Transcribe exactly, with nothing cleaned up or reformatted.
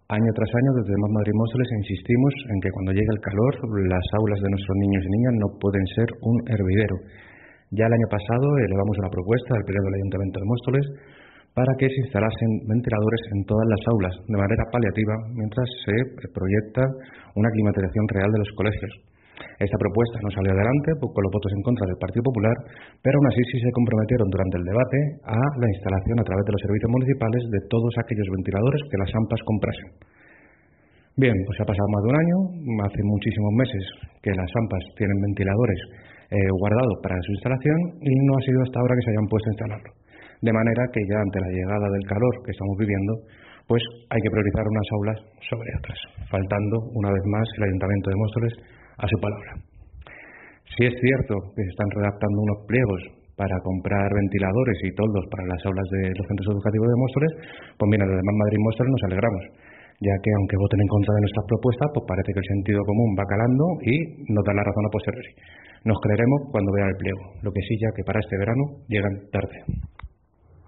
Año tras año, desde Más Madrid Móstoles, insistimos en que cuando llegue el calor, las aulas de nuestros niños y niñas no pueden ser un hervidero. Ya el año pasado elevamos una propuesta al Pleno del Ayuntamiento de Móstoles para que se instalasen ventiladores en todas las aulas, de manera paliativa, mientras se proyecta una climatización real de los colegios. Esta propuesta no salió adelante con los votos en contra del Partido Popular, pero aún así sí se comprometieron durante el debate a la instalación a través de los servicios municipales de todos aquellos ventiladores que las AMPAs comprasen. Bien, pues ha pasado más de un año, hace muchísimos meses que las AMPAs tienen ventiladores eh, guardados para su instalación y no ha sido hasta ahora que se hayan puesto a instalarlo. De manera que ya ante la llegada del calor que estamos viviendo, pues hay que priorizar unas aulas sobre otras, faltando una vez más el Ayuntamiento de Móstoles a su palabra. Si es cierto que se están redactando unos pliegos para comprar ventiladores y toldos para las aulas de los centros educativos de Móstoles, pues mira, desde Más Madrid Móstoles nos alegramos, ya que aunque voten en contra de nuestras propuestas, pues parece que el sentido común va calando y nos da la razón a posteriori. Nos creeremos cuando vean el pliego, lo que sí ya que para este verano llegan tarde.